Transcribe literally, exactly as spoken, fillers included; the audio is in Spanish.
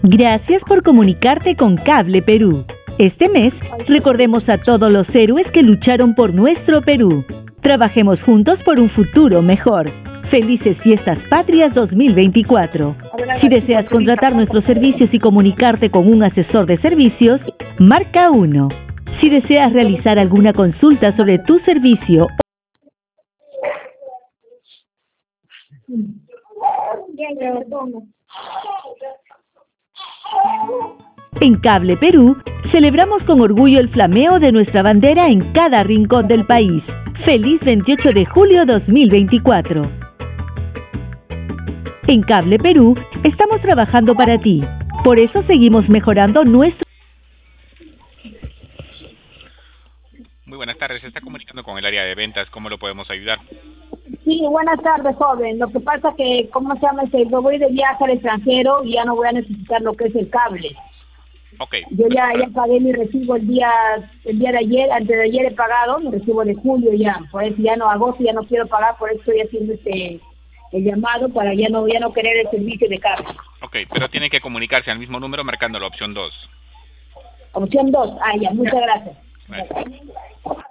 Gracias por comunicarte con Cable Perú. Este mes, recordemos a todos los héroes que lucharon por nuestro Perú. Trabajemos juntos por un futuro mejor. Felices Fiestas Patrias dos mil veinticuatro. Si deseas contratar nuestros servicios y comunicarte con un asesor de servicios, marca uno. Si deseas realizar alguna consulta sobre tu servicio, en Cable Perú, celebramos con orgullo el flameo de nuestra bandera en cada rincón del país. ¡Feliz veintiocho de julio dos mil veinticuatro! En Cable Perú, estamos trabajando para ti. Por eso seguimos mejorando nuestro... Muy buenas tardes, se está comunicando con el área de ventas, ¿cómo lo podemos ayudar? Sí, buenas tardes, joven. Lo que pasa que, ¿cómo se llama? Yo voy de viaje al extranjero y ya no voy a necesitar lo que es el cable. Ok. Yo ya, ya pagué mi recibo el día el día de ayer, antes de ayer he pagado mi recibo de julio ya. Por eso ya no, agosto ya no quiero pagar, por eso estoy haciendo este el llamado para ya no ya no querer el servicio de cable. Ok, pero tiene que comunicarse al mismo número marcando la opción dos. Opción dos. Ah, ya, muchas gracias. Gracias.